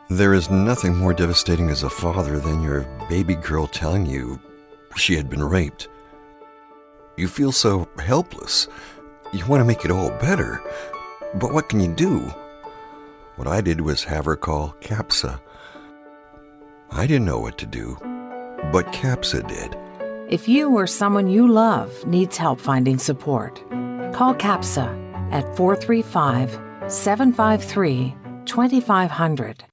There is nothing more devastating as a father than your baby girl telling you she had been raped. You feel so helpless. You want to make it all better. But what can you do? What I did was have her call CAPSA. I didn't know what to do, but CAPSA did. If you or someone you love needs help finding support, call CAPSA at 435-753-2500.